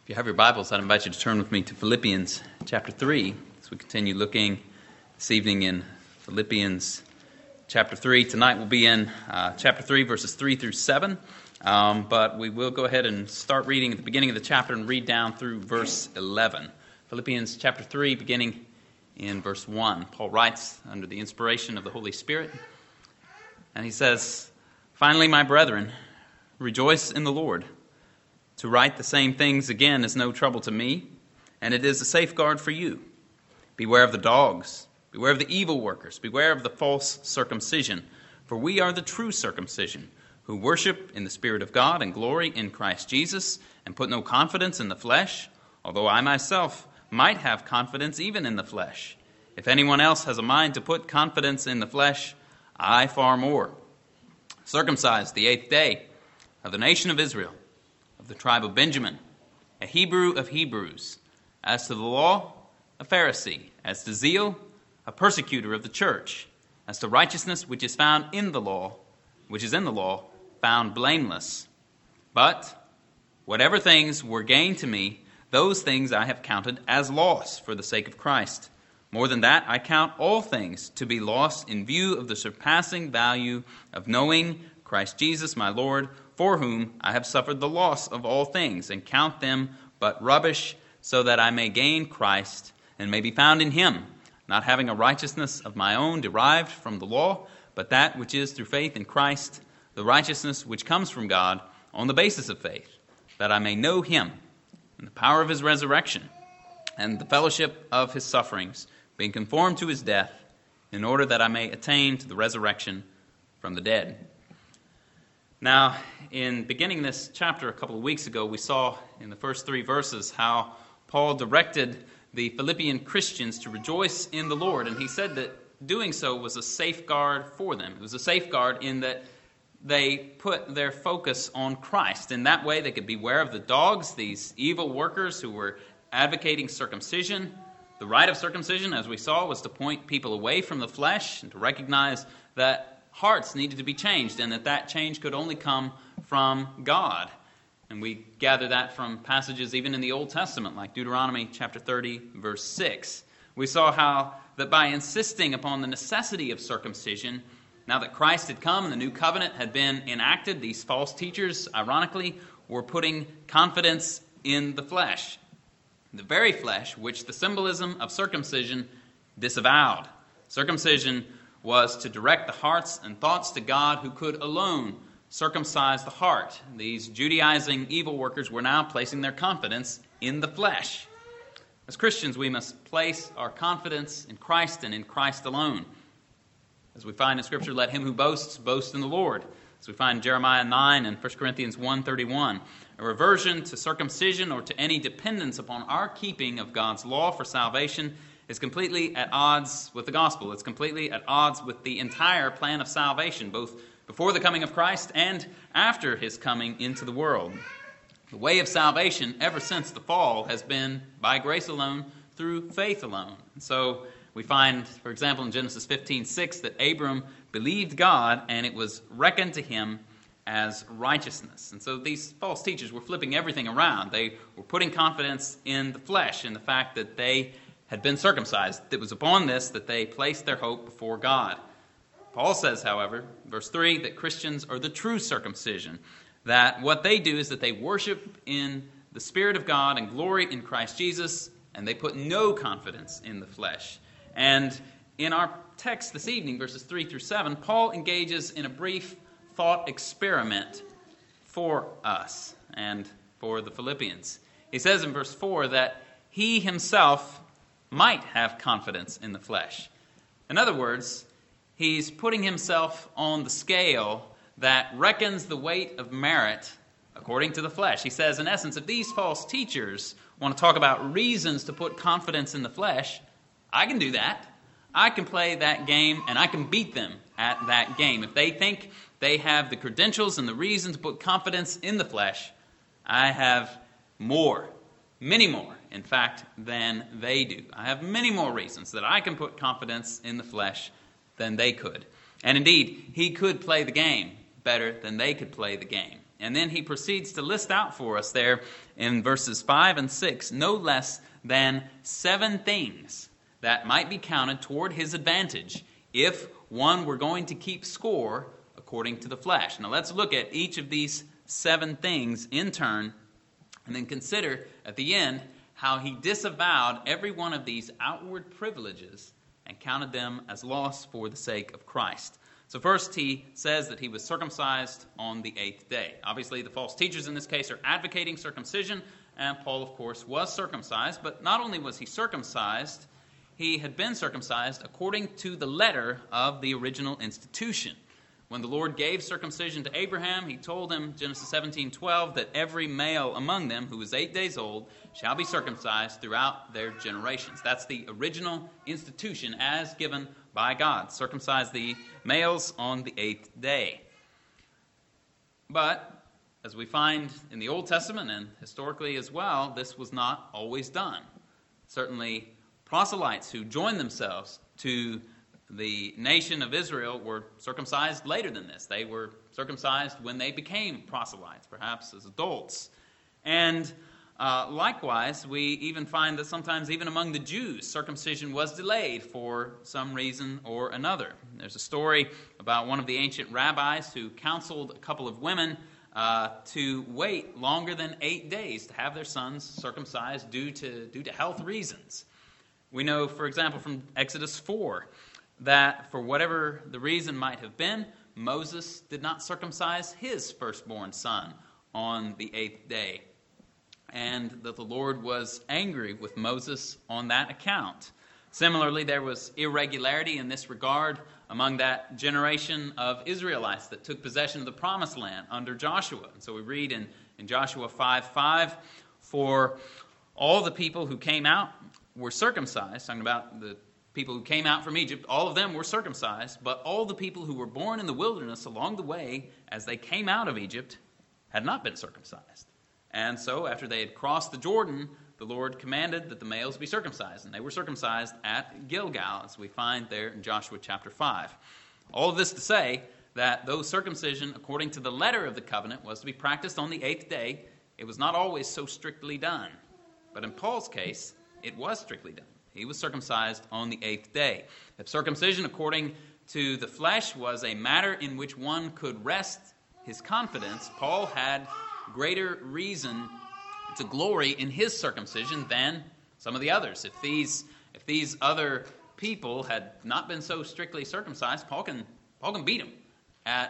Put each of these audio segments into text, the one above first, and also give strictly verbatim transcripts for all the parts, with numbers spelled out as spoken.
If you have your Bibles, I'd invite you to turn with me to Philippians chapter three as we continue looking this evening in Philippians chapter three. Tonight we'll be in uh, chapter three, verses three through seven, um, but we will go ahead and start reading at the beginning of the chapter and read down through verse eleven. Philippians chapter three, beginning in verse one. Paul writes under the inspiration of the Holy Spirit, and he says, "Finally, my brethren, rejoice in the Lord. To write the same things again is no trouble to me, and it is a safeguard for you. Beware of the dogs, beware of the evil workers, beware of the false circumcision, for we are the true circumcision, who worship in the Spirit of God and glory in Christ Jesus, and put no confidence in the flesh, although I myself might have confidence even in the flesh. If anyone else has a mind to put confidence in the flesh, I far more. Circumcised the eighth day, of the nation of Israel, of the tribe of Benjamin, a Hebrew of Hebrews, as to the law, a Pharisee, as to zeal, a persecutor of the church, as to righteousness which is found in the law, which is in the law, found blameless. But whatever things were gain to me, those things I have counted as loss for the sake of Christ. More than that, I count all things to be lost in view of the surpassing value of knowing Christ Jesus my Lord, for whom I have suffered the loss of all things, and count them but rubbish, so that I may gain Christ, and may be found in him, not having a righteousness of my own derived from the law, but that which is through faith in Christ, the righteousness which comes from God on the basis of faith, that I may know him, and the power of his resurrection, and the fellowship of his sufferings, being conformed to his death, in order that I may attain to the resurrection from the dead." Now, in beginning this chapter a couple of weeks ago, we saw in the first three verses how Paul directed the Philippian Christians to rejoice in the Lord, and he said that doing so was a safeguard for them. It was a safeguard in that they put their focus on Christ. In that way, they could beware of the dogs, these evil workers who were advocating circumcision. The rite of circumcision, as we saw, was to point people away from the flesh and to recognize that hearts needed to be changed, and that that change could only come from God. And we gather that from passages even in the Old Testament, like Deuteronomy chapter thirty, verse six. We saw how that by insisting upon the necessity of circumcision, now that Christ had come and the new covenant had been enacted, these false teachers, ironically, were putting confidence in the flesh. The very flesh which the symbolism of circumcision disavowed. Circumcision was to direct the hearts and thoughts to God, who could alone circumcise the heart. These Judaizing evil workers were now placing their confidence in the flesh. As Christians, we must place our confidence in Christ and in Christ alone. As we find in Scripture, let him who boasts, boast in the Lord. As we find in Jeremiah nine and First Corinthians one thirty-one, a reversion to circumcision or to any dependence upon our keeping of God's law for salvation is completely at odds with the gospel. It's completely at odds with the entire plan of salvation, both before the coming of Christ and after his coming into the world. The way of salvation ever since the fall has been by grace alone, through faith alone. And so we find, for example, in Genesis fifteen six, that Abram believed God and it was reckoned to him as righteousness. And so these false teachers were flipping everything around. They were putting confidence in the flesh, in the fact that they had been circumcised. It was upon this that they placed their hope before God. Paul says, however, verse three, that Christians are the true circumcision, that what they do is that they worship in the Spirit of God and glory in Christ Jesus, and they put no confidence in the flesh. And in our text this evening, verses three through seven, Paul engages in a brief thought experiment for us and for the Philippians. He says in verse four that he himself might have confidence in the flesh. In other words, he's putting himself on the scale that reckons the weight of merit according to the flesh. He says, in essence, if these false teachers want to talk about reasons to put confidence in the flesh, I can do that. I can play that game, and I can beat them at that game. If they think they have the credentials and the reason to put confidence in the flesh, I have more, many more, in fact, than they do. I have many more reasons that I can put confidence in the flesh than they could. And indeed, he could play the game better than they could play the game. And then he proceeds to list out for us there in verses five and six no less than seven things that might be counted toward his advantage if one were going to keep score according to the flesh. Now let's look at each of these seven things in turn and then consider at the end how he disavowed every one of these outward privileges and counted them as loss for the sake of Christ. So first he says that he was circumcised on the eighth day. Obviously the false teachers in this case are advocating circumcision, and Paul of course was circumcised, but not only was he circumcised, he had been circumcised according to the letter of the original institution. When the Lord gave circumcision to Abraham, he told him, Genesis seventeen twelve, that every male among them who is eight days old shall be circumcised throughout their generations. That's the original institution as given by God. Circumcise the males on the eighth day. But, as we find in the Old Testament and historically as well, this was not always done. Certainly, proselytes who joined themselves to the nation of Israel were circumcised later than this. They were circumcised when they became proselytes, perhaps as adults. And uh, likewise, we even find that sometimes even among the Jews, circumcision was delayed for some reason or another. There's a story about one of the ancient rabbis who counseled a couple of women uh, to wait longer than eight days to have their sons circumcised due to, due to health reasons. We know, for example, from Exodus four, that for whatever the reason might have been, Moses did not circumcise his firstborn son on the eighth day, and that the Lord was angry with Moses on that account. Similarly, there was irregularity in this regard among that generation of Israelites that took possession of the promised land under Joshua. And so we read in, in Joshua five five, for all the people who came out were circumcised, talking about the people who came out from Egypt, all of them were circumcised, but all the people who were born in the wilderness along the way as they came out of Egypt had not been circumcised. And so after they had crossed the Jordan, the Lord commanded that the males be circumcised, and they were circumcised at Gilgal, as we find there in Joshua chapter five. All of this to say that though circumcision, according to the letter of the covenant, was to be practiced on the eighth day, it was not always so strictly done. But in Paul's case, it was strictly done. He was circumcised on the eighth day. If circumcision, according to the flesh, was a matter in which one could rest his confidence, Paul had greater reason to glory in his circumcision than some of the others. If these, if these other people had not been so strictly circumcised, Paul can, Paul can beat them at,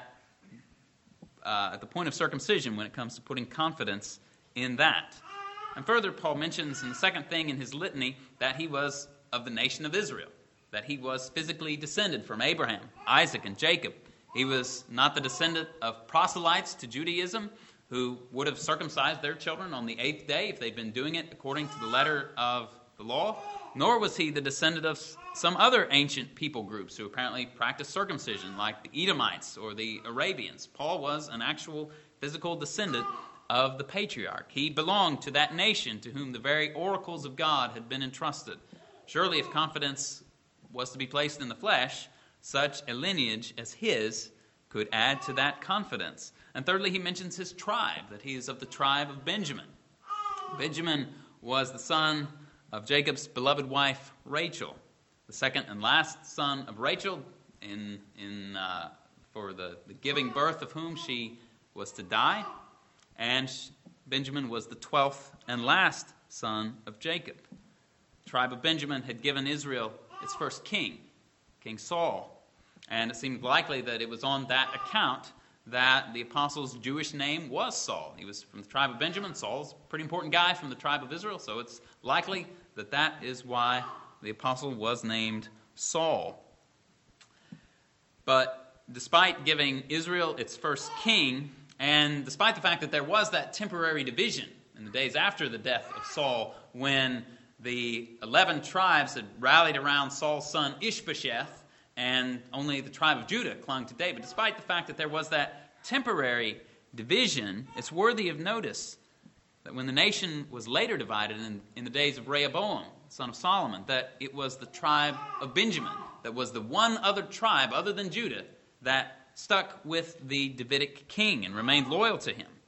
uh, at the point of circumcision when it comes to putting confidence in that. And further, Paul mentions in the second thing in his litany that he was of the nation of Israel, that he was physically descended from Abraham, Isaac, and Jacob. He was not the descendant of proselytes to Judaism who would have circumcised their children on the eighth day if they'd been doing it according to the letter of the law, nor was he the descendant of some other ancient people groups who apparently practiced circumcision, like the Edomites or the Arabians. Paul was an actual physical descendant of the patriarch. He belonged to that nation to whom the very oracles of God had been entrusted. Surely if confidence was to be placed in the flesh, such a lineage as his could add to that confidence. And thirdly, he mentions his tribe, that he is of the tribe of Benjamin. Benjamin was the son of Jacob's beloved wife, Rachel, the second and last son of Rachel, in in uh, for the, the giving birth of whom she was to die. And Benjamin was the twelfth and last son of Jacob. The tribe of Benjamin had given Israel its first king, King Saul. And it seemed likely that it was on that account that the apostle's Jewish name was Saul. He was from the tribe of Benjamin. Saul's a pretty important guy from the tribe of Israel, so it's likely that that is why the apostle was named Saul. But despite giving Israel its first king, and despite the fact that there was that temporary division in the days after the death of Saul, when the eleven tribes had rallied around Saul's son Ishbosheth, and only the tribe of Judah clung to David, despite the fact that there was that temporary division, it's worthy of notice that when the nation was later divided in, in the days of Rehoboam, son of Solomon, that it was the tribe of Benjamin that was the one other tribe other than Judah that stuck with the Davidic king and remained loyal to him.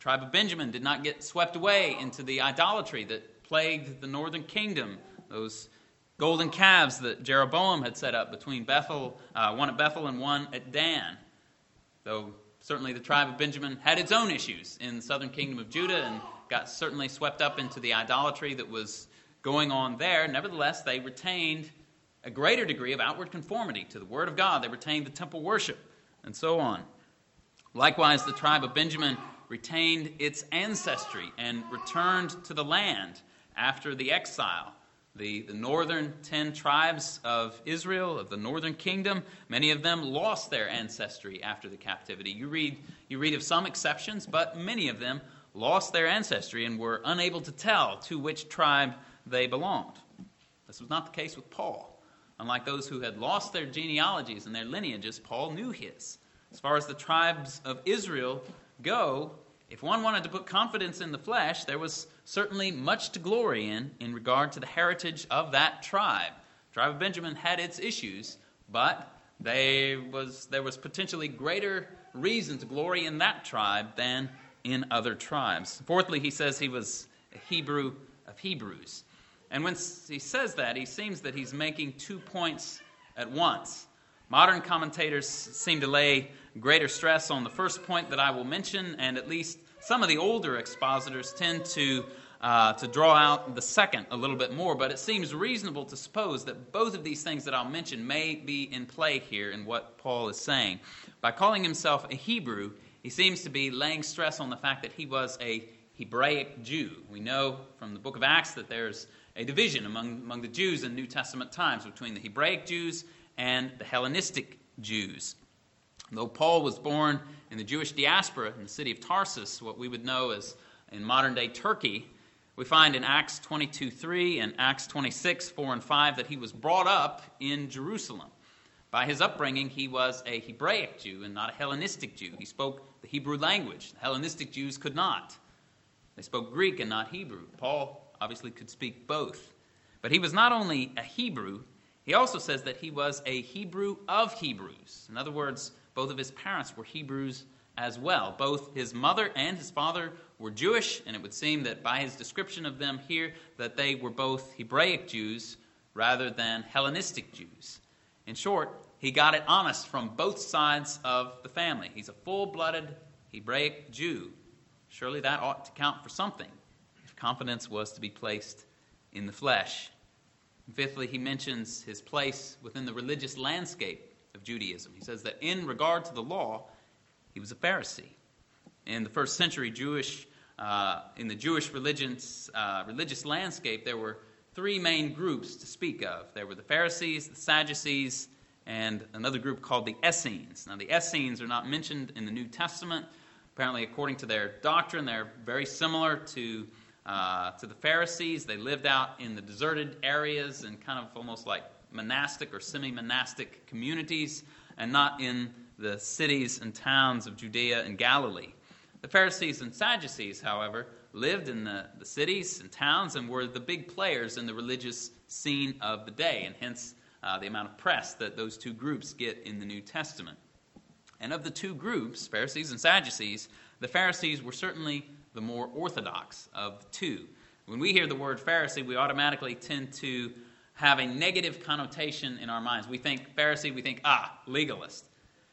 tribe of Benjamin did not get swept away into the idolatry that plagued the northern kingdom, those golden calves that Jeroboam had set up between Bethel, uh, one at Bethel and one at Dan. Though certainly the tribe of Benjamin had its own issues in the southern kingdom of Judah and got certainly swept up into the idolatry that was going on there, nevertheless they retained a greater degree of outward conformity to the Word of God. They retained the temple worship and so on. Likewise, the tribe of Benjamin retained its ancestry and returned to the land after the exile. The, the northern ten tribes of Israel, of the northern kingdom, many of them lost their ancestry after the captivity. You read, you read of some exceptions, but many of them lost their ancestry and were unable to tell to which tribe they belonged. This was not the case with Paul. Unlike those who had lost their genealogies and their lineages, Paul knew his. As far as the tribes of Israel go, if one wanted to put confidence in the flesh, there was certainly much to glory in in regard to the heritage of that tribe. The tribe of Benjamin had its issues, but they was, there was potentially greater reason to glory in that tribe than in other tribes. Fourthly, he says he was a Hebrew of Hebrews. And when he says that, he seems that he's making two points at once. Modern commentators seem to lay greater stress on the first point that I will mention, and at least some of the older expositors tend to uh, to draw out the second a little bit more, but it seems reasonable to suppose that both of these things that I'll mention may be in play here in what Paul is saying. By calling himself a Hebrew, he seems to be laying stress on the fact that he was a Hebraic Jew. We know from the book of Acts that there's a division among, among the Jews in New Testament times between the Hebraic Jews and the Hellenistic Jews. Though Paul was born in the Jewish diaspora in the city of Tarsus, what we would know as in modern-day Turkey, we find in Acts twenty-two three and Acts twenty-six four and five that he was brought up in Jerusalem. By his upbringing, he was a Hebraic Jew and not a Hellenistic Jew. He spoke the Hebrew language. The Hellenistic Jews could not. They spoke Greek and not Hebrew. Paul obviously could speak both. But he was not only a Hebrew, he also says that he was a Hebrew of Hebrews. In other words, both of his parents were Hebrews as well. Both his mother and his father were Jewish, and it would seem that by his description of them here, that they were both Hebraic Jews rather than Hellenistic Jews. In short, he got it honest from both sides of the family. He's a full-blooded Hebraic Jew. Surely that ought to count for something if confidence was to be placed in the flesh. And fifthly, he mentions his place within the religious landscape of Judaism. He says that in regard to the law, he was a Pharisee. In the first century Jewish, uh, in the Jewish religion's, uh, religious landscape, there were three main groups to speak of. There were the Pharisees, the Sadducees, and another group called the Essenes. Now, the Essenes are not mentioned in the New Testament. Apparently, according to their doctrine, they're very similar to uh, to the Pharisees. They lived out in the deserted areas and kind of almost like monastic or semi-monastic communities, and not in the cities and towns of Judea and Galilee. The Pharisees and Sadducees, however, lived in the, the cities and towns and were the big players in the religious scene of the day, and hence uh, the amount of press that those two groups get in the New Testament. And of the two groups, Pharisees and Sadducees, the Pharisees were certainly the more orthodox of the two. When we hear the word Pharisee, we automatically tend to have a negative connotation in our minds. We think Pharisee, we think, ah, legalist.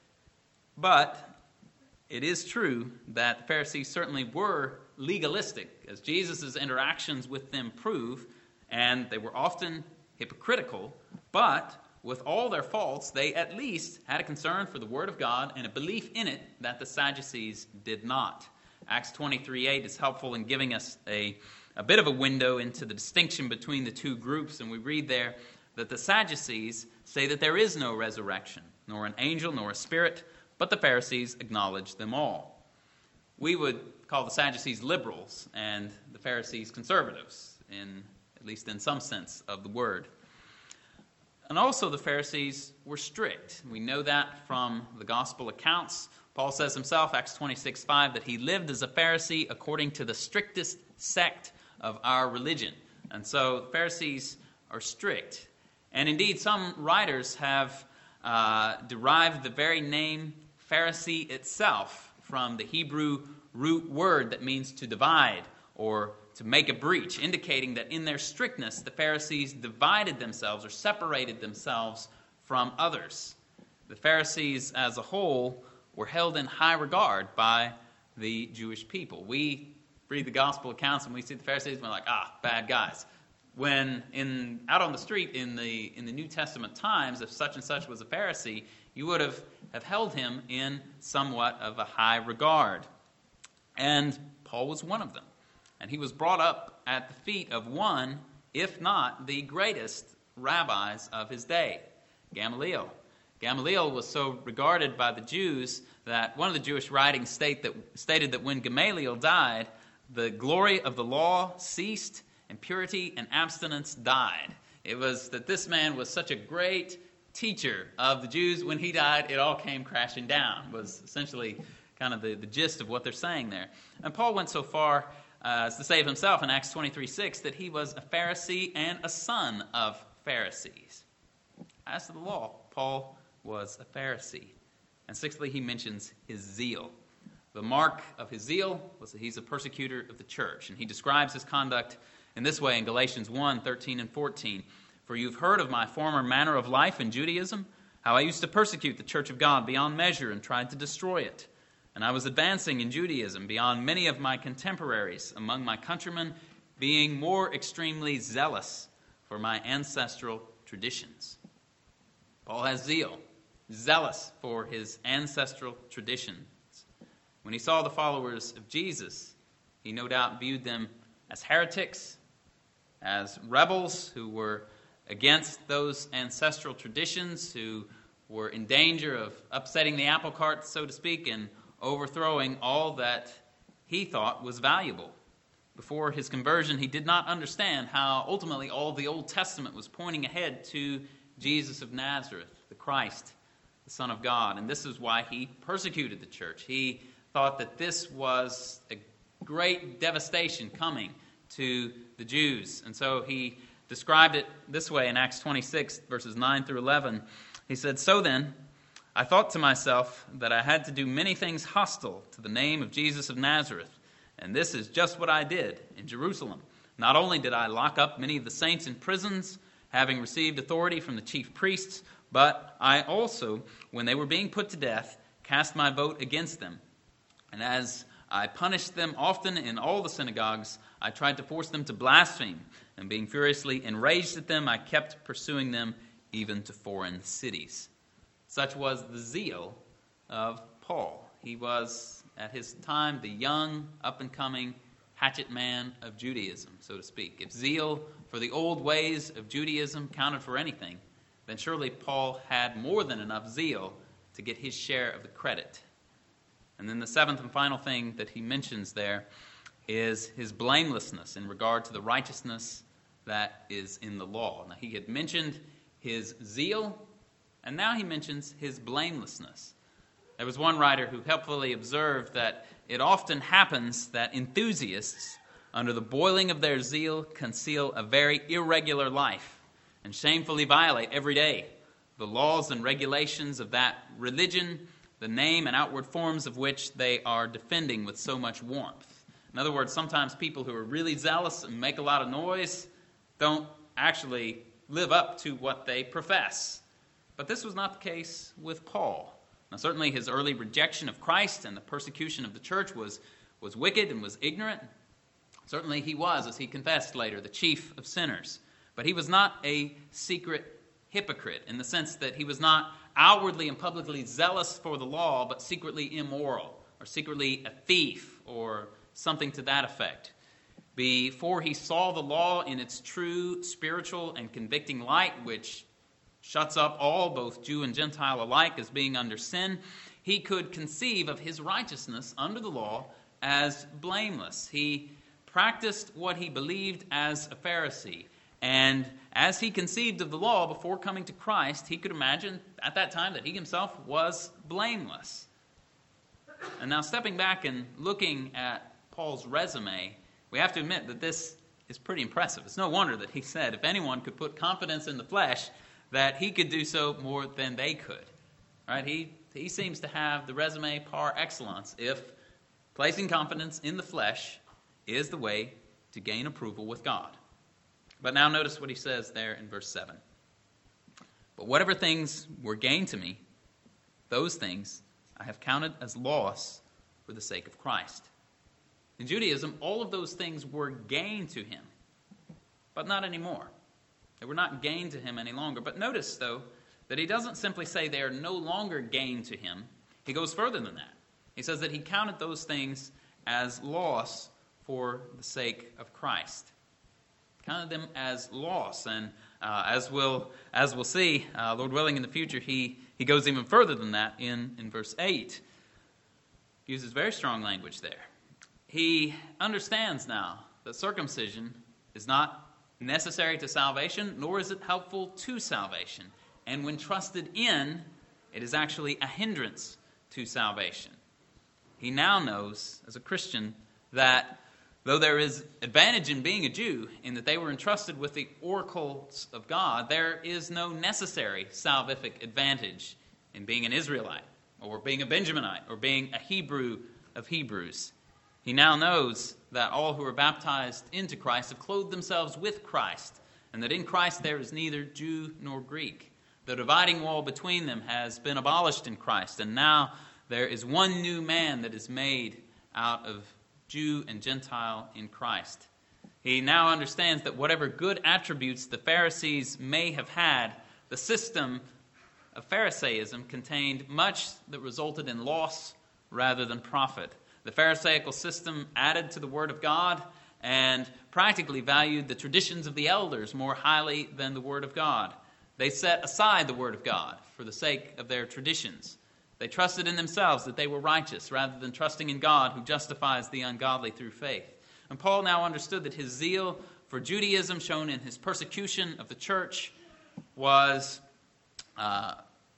But it is true that the Pharisees certainly were legalistic, as Jesus' interactions with them prove, and they were often hypocritical, but with all their faults, they at least had a concern for the Word of God and a belief in it that the Sadducees did not. Acts twenty-three eight is helpful in giving us a, a bit of a window into the distinction between the two groups, and we read there that the Sadducees say that there is no resurrection, nor an angel, nor a spirit, but the Pharisees acknowledge them all. We would call the Sadducees liberals and the Pharisees conservatives, in at least in some sense of the word. And also the Pharisees were strict. We know that from the gospel accounts. Paul says himself, Acts twenty-six five, that he lived as a Pharisee according to the strictest sect of our religion. And so the Pharisees are strict. And indeed, some writers have uh, derived the very name Pharisee itself from the Hebrew root word that means to divide or to make a breach, indicating that in their strictness, the Pharisees divided themselves or separated themselves from others. The Pharisees as a whole were held in high regard by the Jewish people. We read the gospel accounts and we see the Pharisees and we're like, ah, bad guys. When in out on the street in the in the New Testament times, if such and such was a Pharisee, you would have, have held him in somewhat of a high regard. And Paul was one of them. And he was brought up at the feet of one, if not the greatest rabbis of his day, Gamaliel. Gamaliel was so regarded by the Jews that one of the Jewish writings state that, stated that when Gamaliel died, the glory of the law ceased and purity and abstinence died. It was that this man was such a great teacher of the Jews. When he died, it all came crashing down, was essentially kind of the, the gist of what they're saying there. And Paul went so far uh, as to say of himself in Acts twenty-three six that he was a Pharisee and a son of Pharisees. As to the law, Paul was a Pharisee. And sixthly, he mentions his zeal. The mark of his zeal was that he's a persecutor of the church. And he describes his conduct in this way in Galatians one, thirteen and fourteen. For you've heard of my former manner of life in Judaism, how I used to persecute the church of God beyond measure and tried to destroy it. And I was advancing in Judaism beyond many of my contemporaries among my countrymen, being more extremely zealous for my ancestral traditions. Paul has zeal, zealous for his ancestral traditions. When he saw the followers of Jesus, he no doubt viewed them as heretics, as rebels who were against those ancestral traditions, who were in danger of upsetting the apple cart, so to speak, and overthrowing all that he thought was valuable. Before his conversion, he did not understand how ultimately all the Old Testament was pointing ahead to Jesus of Nazareth, the Christ, the Son of God. And this is why he persecuted the church. He thought that this was a great devastation coming to the Jews. And so he described it this way in Acts twenty-six, verses nine through eleven. He said, So then, I thought to myself that I had to do many things hostile to the name of Jesus of Nazareth. And this is just what I did in Jerusalem. Not only did I lock up many of the saints in prisons, having received authority from the chief priests, but I also, when they were being put to death, cast my vote against them. And as I punished them often in all the synagogues, I tried to force them to blaspheme. And being furiously enraged at them, I kept pursuing them even to foreign cities. Such was the zeal of Paul. He was, at his time, the young, up-and-coming hatchet man of Judaism, so to speak. If zeal for the old ways of Judaism counted for anything, then surely Paul had more than enough zeal to get his share of the credit. And then the seventh and final thing that he mentions there is his blamelessness in regard to the righteousness that is in the law. Now, he had mentioned his zeal, and now he mentions his blamelessness. There was one writer who helpfully observed that it often happens that enthusiasts, under the boiling of their zeal, conceal a very irregular life and shamefully violate every day the laws and regulations of that religion, the name and outward forms of which they are defending with so much warmth. In other words, sometimes people who are really zealous and make a lot of noise don't actually live up to what they profess. But this was not the case with Paul. Now, certainly his early rejection of Christ and the persecution of the church was, was wicked and was ignorant. Certainly he was, as he confessed later, the chief of sinners. But he was not a secret hypocrite in the sense that he was not outwardly and publicly zealous for the law, but secretly immoral or secretly a thief or something to that effect. Before he saw the law in its true spiritual and convicting light, which shuts up all, both Jew and Gentile alike, as being under sin, he could conceive of his righteousness under the law as blameless. He practiced what he believed as a Pharisee. And as he conceived of the law before coming to Christ, he could imagine at that time that he himself was blameless. And now stepping back and looking at Paul's resume, we have to admit that this is pretty impressive. It's no wonder that he said if anyone could put confidence in the flesh, that he could do so more than they could. Right? He he seems to have the resume par excellence if Placing confidence in the flesh is the way to gain approval with God. But now notice what he says there in verse seven. But whatever things were gain to me, those things I have counted as loss for the sake of Christ. In Judaism, all of those things were gain to him, but not anymore. They were not gain to him any longer. But notice, though, that he doesn't simply say they are no longer gain to him. He goes further than that. He says that he counted those things as loss for the sake of Christ. Counted them as loss. And uh, as we'll as we'll see, uh, Lord willing, in the future, he, he goes even further than that in, in verse eight. He uses very strong language there. He understands now that circumcision is not necessary to salvation, nor is it helpful to salvation. And when trusted in, it is actually a hindrance to salvation. He now knows, as a Christian, that though there is advantage in being a Jew, in that they were entrusted with the oracles of God, there is no necessary salvific advantage in being an Israelite, or being a Benjaminite, or being a Hebrew of Hebrews. He now knows that all who are baptized into Christ have clothed themselves with Christ, and that in Christ there is neither Jew nor Greek. The dividing wall between them has been abolished in Christ, and now there is one new man that is made out of Jew and Gentile in Christ. He now understands that whatever good attributes the Pharisees may have had, the system of Pharisaism contained much that resulted in loss rather than profit. The Pharisaical system added to the Word of God and practically valued the traditions of the elders more highly than the Word of God. They set aside the Word of God for the sake of their traditions. They trusted in themselves that they were righteous rather than trusting in God who justifies the ungodly through faith. And Paul now understood that his zeal for Judaism, shown in his persecution of the church, was, uh,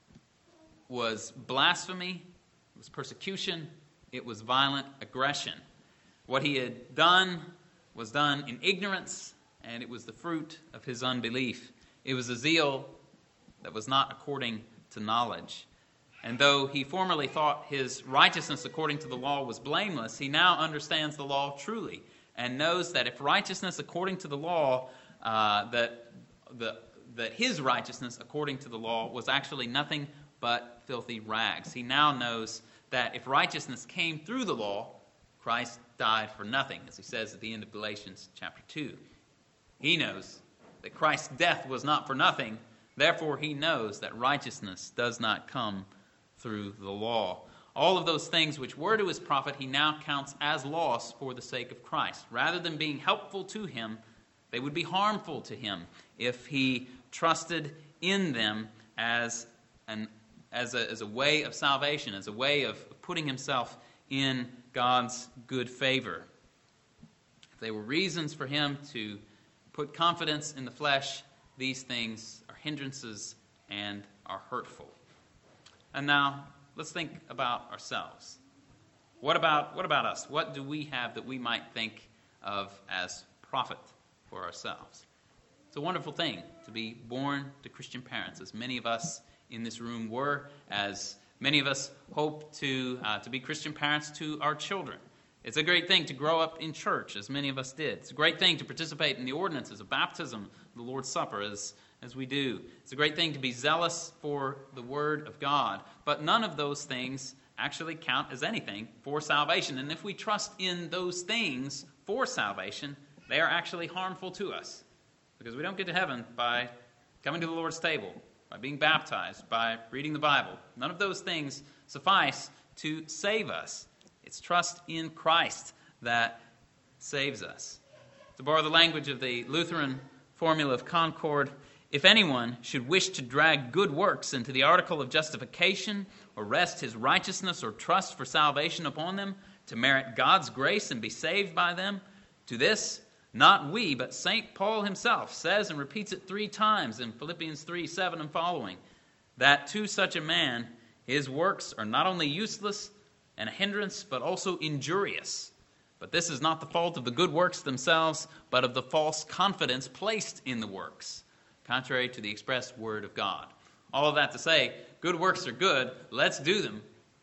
was blasphemy, it was persecution, it was violent aggression. What he had done was done in ignorance, and it was the fruit of his unbelief. It was a zeal that was not according to knowledge. And though he formerly thought his righteousness according to the law was blameless, he now understands the law truly and knows that if righteousness according to the law, uh, that the that his righteousness according to the law was actually nothing but filthy rags. He now knows that if righteousness came through the law, Christ died for nothing, as he says at the end of Galatians chapter two. He knows that Christ's death was not for nothing. Therefore, he knows that righteousness does not come through the law. All of those things which were to his profit, he now counts as loss for the sake of Christ. Rather than being helpful to him, they would be harmful to him if he trusted in them as an as a, as a way of salvation, as a way of putting himself in God's good favor. If they were reasons for him to put confidence in the flesh, these things are hindrances and are hurtful. And now, let's think about ourselves. What about what about us? What do we have that we might think of as profit for ourselves? It's a wonderful thing to be born to Christian parents, as many of us in this room were, as many of us hope to uh, to be Christian parents to our children. It's a great thing to grow up in church, as many of us did. It's a great thing to participate in the ordinances of baptism, the Lord's Supper, as as we do. It's a great thing to be zealous for the Word of God. But none of those things actually count as anything for salvation. And if we trust in those things for salvation, they are actually harmful to us. Because we don't get to heaven by coming to the Lord's table, by being baptized, by reading the Bible. None of those things suffice to save us. It's trust in Christ that saves us. To borrow the language of the Lutheran formula of Concord, if anyone should wish to drag good works into the article of justification, or rest his righteousness or trust for salvation upon them, to merit God's grace and be saved by them, to this, not we, but Saint Paul himself says and repeats it three times in Philippians three, seven and following, that to such a man his works are not only useless and a hindrance, but also injurious. But this is not the fault of the good works themselves, but of the false confidence placed in the works, contrary to the express word of God. All of that to say, good works are good, let's do them,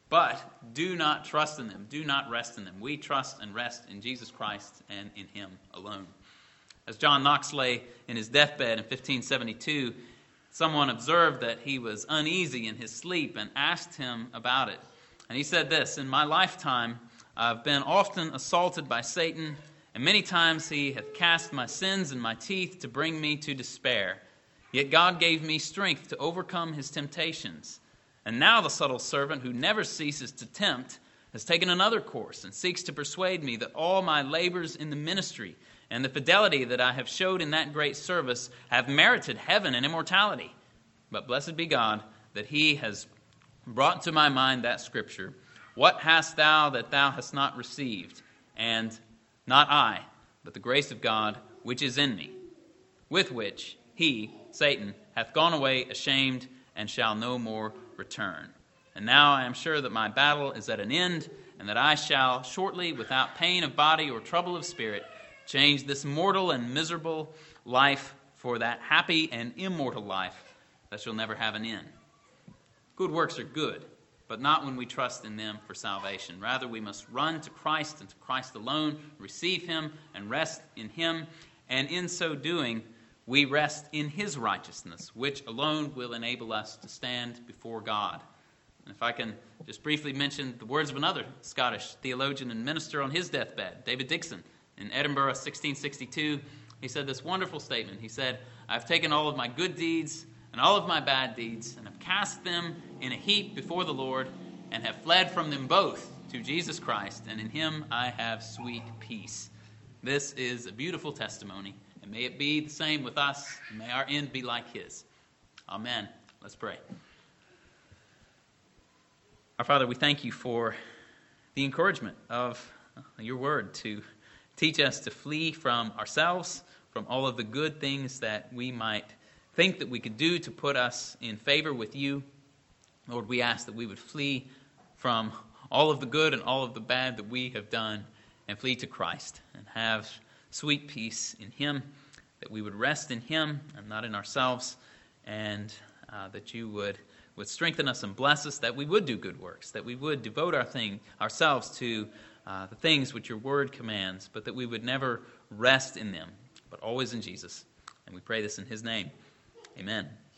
But do not trust in them. Do not rest in them. We trust and rest in Jesus Christ and in him alone. As John Knox lay in his deathbed in fifteen seventy-two, someone observed that he was uneasy in his sleep and asked him about it. And he said this, "In my lifetime, I've been often assaulted by Satan, and many times he hath cast my sins in my teeth to bring me to despair. Yet God gave me strength to overcome his temptations. And now the subtle servant who never ceases to tempt has taken another course and seeks to persuade me that all my labors in the ministry and the fidelity that I have showed in that great service have merited heaven and immortality. But blessed be God that he has brought to my mind that scripture, 'What hast thou that thou hast not received?' And not I, but the grace of God which is in me, with which he, Satan, hath gone away ashamed and shall no more return. And now I am sure that my battle is at an end, and that I shall shortly, without pain of body or trouble of spirit, change this mortal and miserable life for that happy and immortal life that shall never have an end. Good works are good, but not when we trust in them for salvation. Rather, we must run to Christ and to Christ alone, receive him and rest in him, and in so doing, we rest in his righteousness, which alone will enable us to stand before God. And if I can just briefly mention the words of another Scottish theologian and minister on his deathbed, David Dixon, in Edinburgh, sixteen sixty-two, he said this wonderful statement. He said, "I've taken all of my good deeds and all of my bad deeds, and have cast them in a heap before the Lord, and have fled from them both to Jesus Christ, and in him I have sweet peace." This is a beautiful testimony, and may it be the same with us, and may our end be like his. Amen. Let's pray. Our Father, we thank you for the encouragement of your word to teach us to flee from ourselves, from all of the good things that we might think that we could do to put us in favor with you. Lord, we ask that we would flee from all of the good and all of the bad that we have done and flee to Christ and have sweet peace in him, that we would rest in him and not in ourselves, and uh, that you would, would strengthen us and bless us, that we would do good works, that we would devote our thing ourselves to uh, the things which your word commands, but that we would never rest in them, but always in Jesus. And we pray this in his name. Amen.